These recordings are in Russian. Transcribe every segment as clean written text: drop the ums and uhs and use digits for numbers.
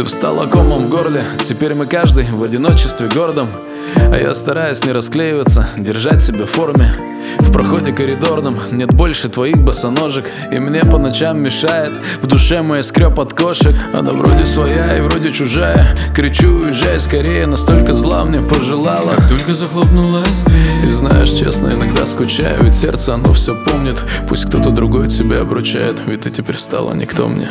Ты встала комом в горле, теперь мы каждый в одиночестве гордом. А я стараюсь не расклеиваться, держать себя в форме. В проходе коридорном нет больше твоих босоножек, и мне по ночам мешает в душе мой скрёп от кошек. Она вроде своя и вроде чужая, кричу: уезжай скорее, настолько зла мне пожелала, как только захлопнулась дверь. И знаешь, честно, иногда скучаю, ведь сердце оно все помнит. Пусть кто-то другой тебя обручает, ведь ты теперь стала никто мне.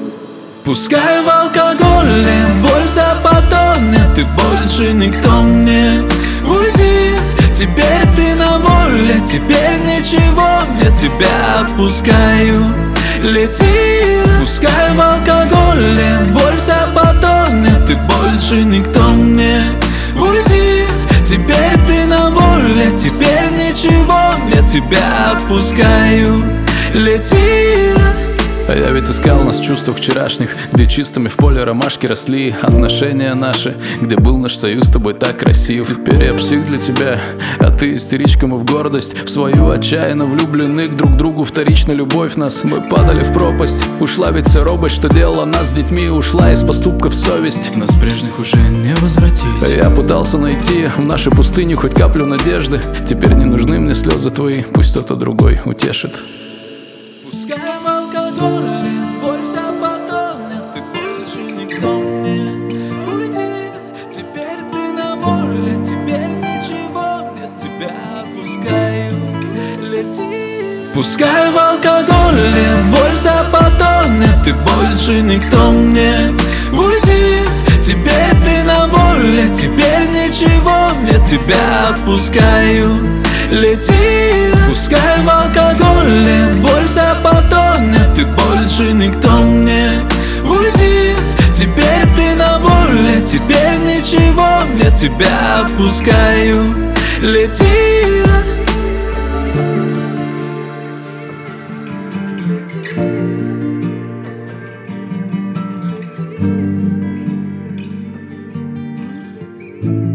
Пускай в алкоголе боль вся потонет, ты больше никто мне. Уйди, теперь ты на воле, теперь ничего нет, тебя отпускаю. Лети, пускай в алкоголе боль вся потонет, ты больше никто мне. Уйди, теперь ты на воле, теперь ничего нет, тебя отпускаю. Лети. А я ведь искал нас в чувствах вчерашних, где чистыми в поле ромашки росли. Отношения наши, где был наш союз с тобой так красив. Теперь я псих для тебя, а ты истеричка, мы в гордость. В свою отчаянно влюбленных друг к другу вторично любовь нас. Мы падали в пропасть, ушла ведь вся робость, что делала нас с детьми. Ушла из поступков совесть, нас прежних уже не возвратить. А я пытался найти в нашей пустыне хоть каплю надежды. Теперь не нужны мне слезы твои, пусть кто-то другой утешит. Пускай в алкоголе боль вся потонет, ты больше никто мне. Уйди, теперь ты на воле, теперь ничего нет, тебя отпускаю. Лети. Пускай в алкоголе боль вся потонет, ты больше никто мне. Уйди, теперь ты на воле, теперь ничего нет, тебя отпускаю. Лети. Пускай в алкоголе боль вся потонет, ты больше никто мне. Уйди, теперь ты на воле, теперь ничего нет, тебя отпускаю. Лети. Thank you.